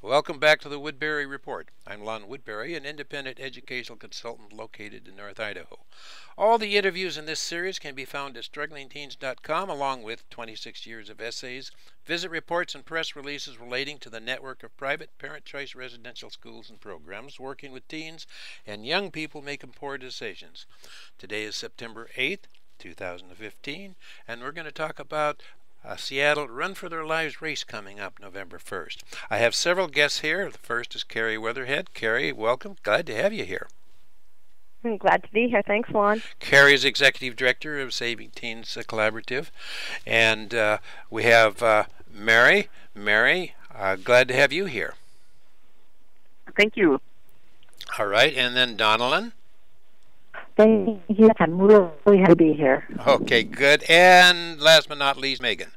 Welcome back to the Woodbury Report. I'm Lon Woodbury, an independent educational consultant located in North Idaho. All the interviews in this series can be found at strugglingteens.com, along with 26 years of essays, visit reports, and press releases relating to the network of private parent choice residential schools and programs working with teens and young people making poor decisions. Today is September 8th, 2015, and we're going to talk about Seattle Run for Their Lives race coming up November 1st. I have several guests here. The first is Carrie Weatherhead. Carrie, welcome. Glad to have you here. I'm glad to be here. Thanks, Lon. Carrie is Executive Director of Saving Teens Collaborative. And we have Mary. Mary, glad to have you here. Thank you. All right. And then Donalyn. Thank you. I'm really happy to be here. Okay, good. And last but not least, Megan.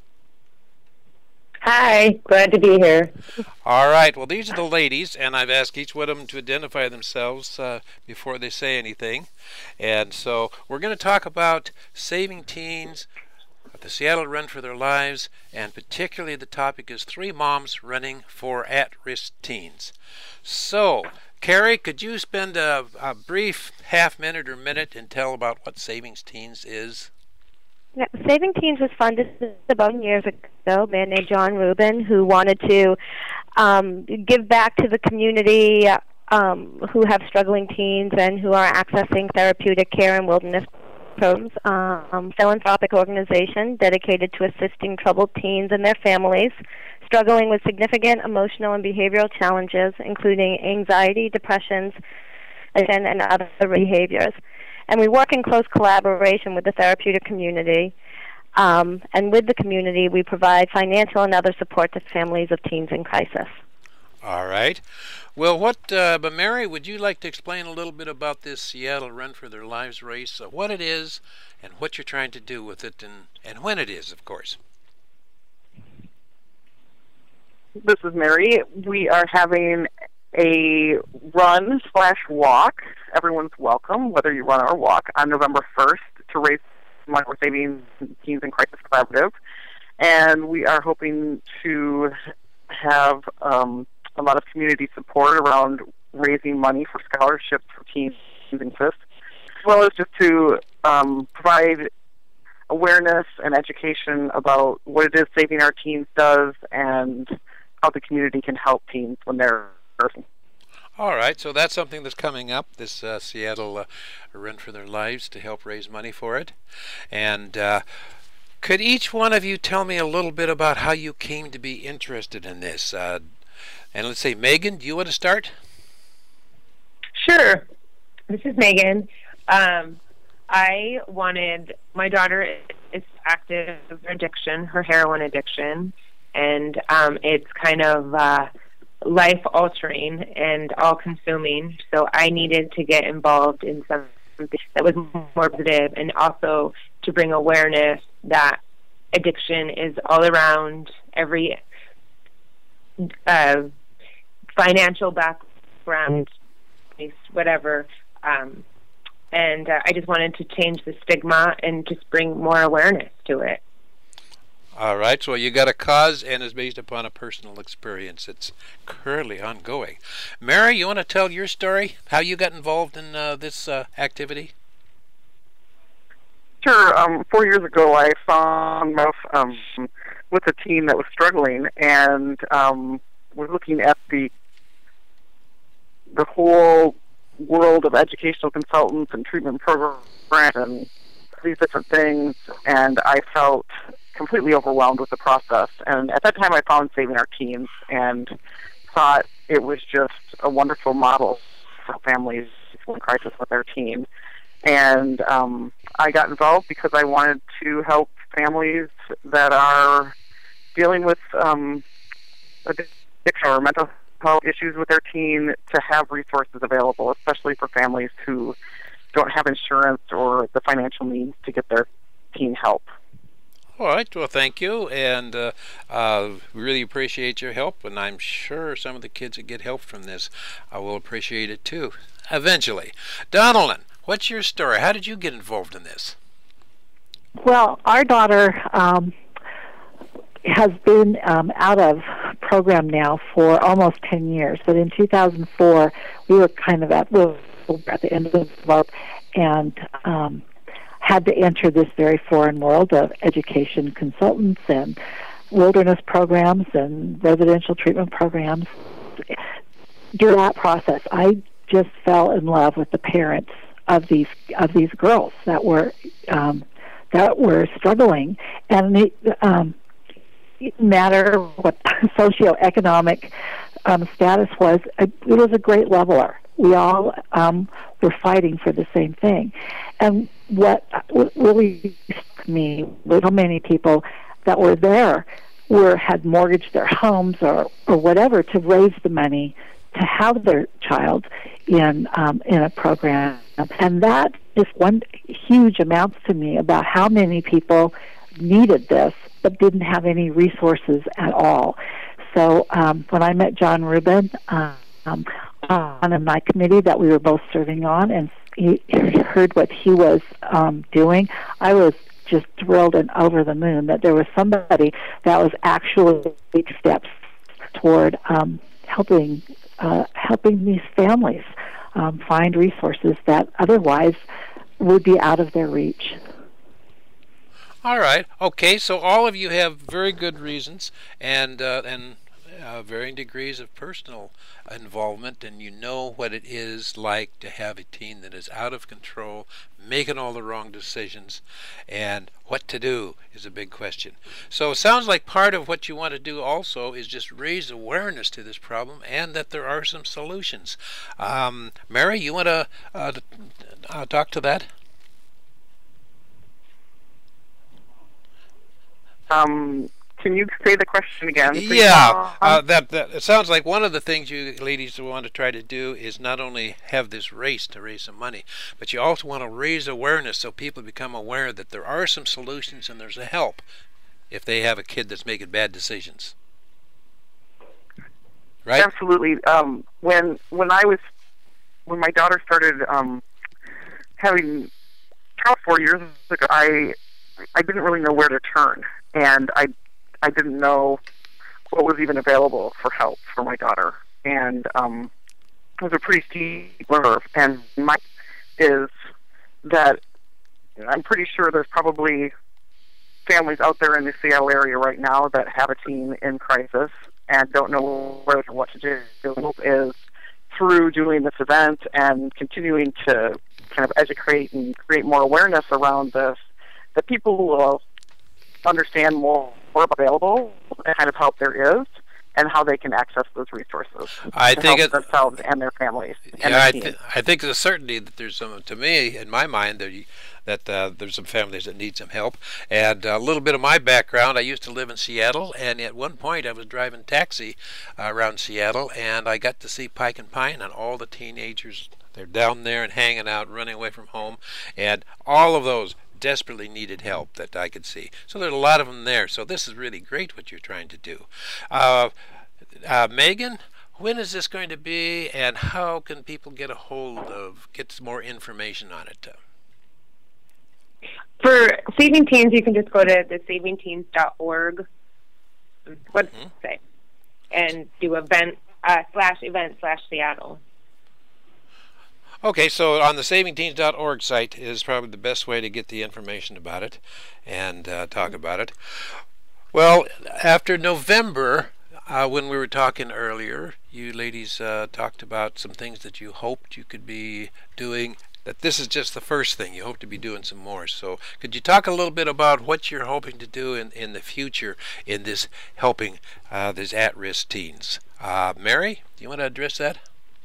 Hi, glad to be here. All right, well, these are the ladies, and I've asked each one of them to identify themselves before they say anything. And so we're going to talk about saving teens, the Seattle Run for Their Lives, and particularly the topic is 3 moms running for at-risk teens. So, Carrie, could you spend a brief half-minute or minute and tell about what Saving Teens is? Yeah, Saving Teens was funded about years ago. A man named John Rubin, who wanted to give back to the community who have struggling teens and who are accessing therapeutic care and wilderness programs. Philanthropic organization dedicated to assisting troubled teens and their families struggling with significant emotional and behavioral challenges, including anxiety, depressions, and other behaviors. And we work in close collaboration with the therapeutic community. And with the community, we provide financial and other support to families of teens in crisis. All right. Well, but Mary, would you like to explain a little bit about this Seattle Run for Their Lives race, what it is, and what you're trying to do with it, and when it is, of course? This is Mary. We are having a run/walk. Everyone's welcome, whether you run or walk, on November 1st to raise money for Saving Teens in Crisis Collaborative. And we are hoping to have a lot of community support around raising money for scholarships for teens in crisis, as well as just to provide awareness and education about what it is Saving Our Teens does and how the community can help teens when they're hurting. All right, so that's something that's coming up, this Seattle Run for Their Lives, to help raise money for it. And could each one of you tell me a little bit about how you came to be interested in this? And let's say, Megan, do you want to start? Sure. This is Megan. My daughter is active in her addiction, her heroin addiction, and it's kind of life-altering and all-consuming, so I needed to get involved in something that was more positive, and also to bring awareness that addiction is all around every financial background, whatever, and I just wanted to change the stigma and just bring more awareness to it. All right, so you got a cause and is based upon a personal experience. It's currently ongoing. Mary, you want to tell your story, how you got involved in this activity? Sure. 4 years ago, I found myself with a teen that was struggling, and was looking at the whole world of educational consultants and treatment programs and these different things, and I felt completely overwhelmed with the process. And at that time, I found Saving Our Teens and thought it was just a wonderful model for families in crisis with their teen. And I got involved because I wanted to help families that are dealing with addiction or mental health issues with their teen to have resources available, especially for families who don't have insurance or the financial means to get their teen help. All right, well, thank you, and really appreciate your help, and I'm sure some of the kids that get help from this will appreciate it too, eventually. Donalyn, what's your story? How did you get involved in this? Well, our daughter has been out of program now for almost 10 years, but in 2004 we were kind of at the end of our and had to enter this very foreign world of education consultants and wilderness programs and residential treatment programs. During that process, I just fell in love with the parents of these girls that were struggling, and it matter what socioeconomic status was. It was a great leveler. We all were fighting for the same thing, and what really struck me was how many people that were there had mortgaged their homes or whatever to raise the money to have their child in a program, and that is one huge amounts to me about how many people needed this but didn't have any resources at all. So when I met John Rubin on my committee that we were both serving on, and he heard what he was doing, I was just thrilled and over the moon that there was somebody that was actually taking steps toward helping these families find resources that otherwise would be out of their reach. All right. Okay. So all of you have very good reasons and varying degrees of personal involvement, and you know what it is like to have a teen that is out of control, making all the wrong decisions, and what to do is a big question. So it sounds like part of what you want to do also is just raise awareness to this problem and that there are some solutions. Mary, you want to talk to that? Can you say the question again, please? Yeah, that it sounds like one of the things you ladies want to try to do is not only have this race to raise some money, but you also want to raise awareness so people become aware that there are some solutions and there's a help if they have a kid that's making bad decisions. Right? Absolutely. When my daughter started having trouble 4 years ago, I didn't really know where to turn, and I didn't know what was even available for help for my daughter, and it was a pretty steep curve. And my is that I'm pretty sure there's probably families out there in the Seattle area right now that have a teen in crisis and don't know where or what to do. The hope is through doing this event and continuing to kind of educate and create more awareness around this, that people will understand more available and kind of help there is and how they can access those resources to help themselves and their families. And I think there's a certainty that there's some, to me, in my mind, that there's some families that need some help. And a little bit of my background, I used to live in Seattle, and at one point I was driving taxi around Seattle, and I got to see Pike and Pine and all the teenagers. They're down there and hanging out, running away from home, and all of those desperately needed help that I could see. So there's a lot of them there. So this is really great what you're trying to do. Megan, when is this going to be, and how can people get some more information on it? For Saving Teens, you can just go to the savingteens.org website and do event/Seattle. Okay, so on the savingteens.org site is probably the best way to get the information about it and talk about it. Well, after November, when we were talking earlier, you ladies talked about some things that you hoped you could be doing, that this is just the first thing. You hope to be doing some more. So could you talk a little bit about what you're hoping to do in the future in this helping these at-risk teens? Mary, do you want to address that?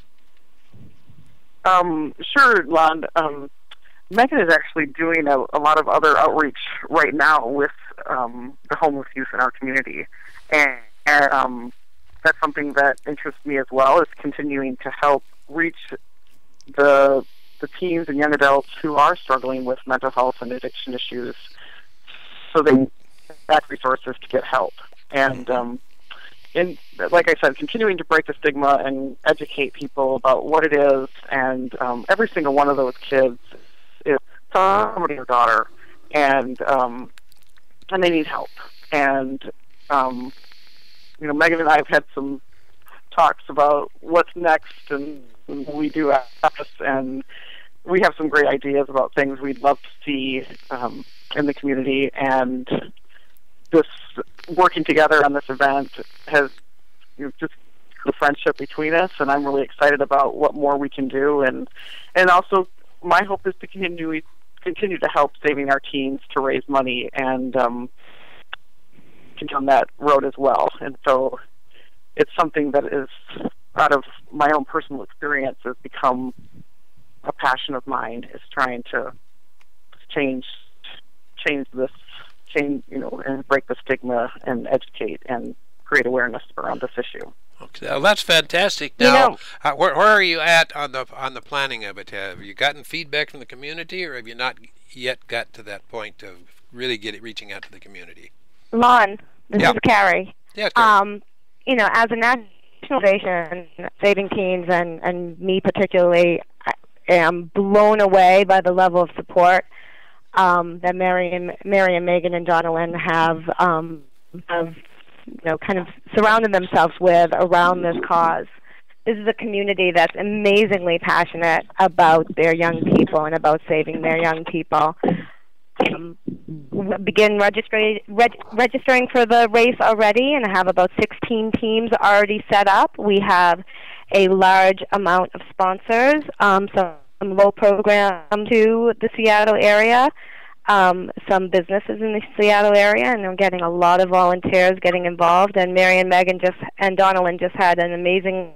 Sure, Lon. Megan is actually doing a lot of other outreach right now with the homeless youth in our community, and that's something that interests me as well, is continuing to help reach the teens and young adults who are struggling with mental health and addiction issues, so they have resources to get help. And like I said, continuing to break the stigma and educate people about what it is, and every single one of those kids is somebody's daughter, and they need help. And Megan and I have had some talks about what's next and what we do after this, and we have some great ideas about things we'd love to see in the community. And this working together on this event has just the friendship between us, and I'm really excited about what more we can do. And also, my hope is to continue to help Saving Our Teens to raise money and continue on that road as well. And so it's something that is, out of my own personal experience, has become a passion of mine, is trying to change this, and break the stigma and educate and create awareness around this issue. Okay, well, that's fantastic. Now, where are you at on the planning of it? Have you gotten feedback from the community, or have you not yet got to that point of really reaching out to the community? Lon, this is Carrie. Yeah, Carrie. As a national organization, Saving Teens and me particularly, I am blown away by the level of support that Mary and Megan and Donalyn have kind of surrounded themselves with around this cause. This is a community that's amazingly passionate about their young people and about saving their young people. Begin registering for the race already, and have about 16 teams already set up. We have a large amount of sponsors, some low program to the Seattle area, some businesses in the Seattle area, and we're getting a lot of volunteers getting involved. And Mary and Megan and Donalyn just had an amazingly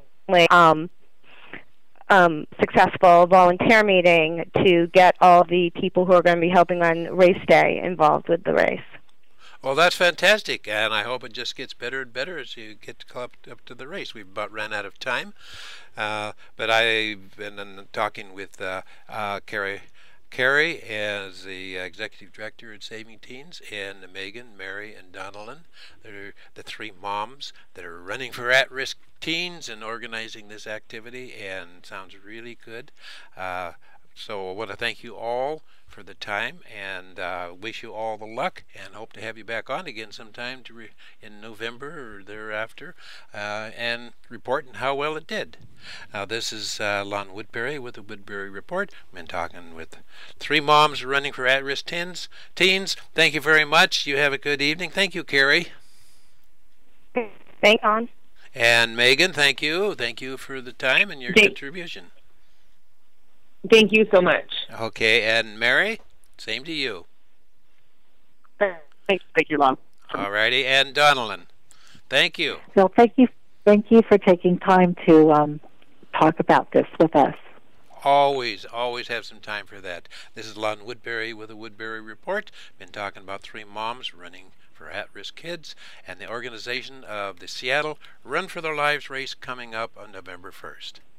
successful volunteer meeting to get all the people who are going to be helping on race day involved with the race. Well, that's fantastic, and I hope it just gets better and better as you get up to the race. We've about ran out of time, but I've been talking with Carrie as the executive director at Saving Teens, and Megan, Mary, and Donalyn. They're the three moms that are running for at-risk teens and organizing this activity, and sounds really good. So I want to thank you all for the time, and wish you all the luck, and hope to have you back on again sometime in November or thereafter, and reporting how well it did. Now, this is Lon Woodbury with the Woodbury Report. I've been talking with three moms running for at-risk teens. Thank you very much. You have a good evening. Thank you, Carrie. Thanks, Lon. And Megan, thank you. Thank you for the time and your contribution. Thank you so much. Okay, and Mary, same to you. Thank you, Lon. All righty, and Donalyn, thank you. So thank you for taking time to talk about this with us. Always have some time for that. This is Lon Woodbury with the Woodbury Report. Been talking about three moms running for at-risk kids and the organization of the Seattle Run for Their Lives race coming up on November 1st.